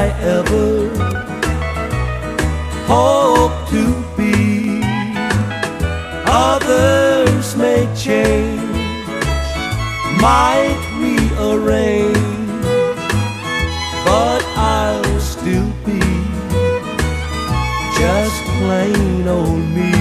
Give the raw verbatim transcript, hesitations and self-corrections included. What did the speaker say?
I ever hoped to be. Others may change, might rearrange, but I'll still be just plain old me.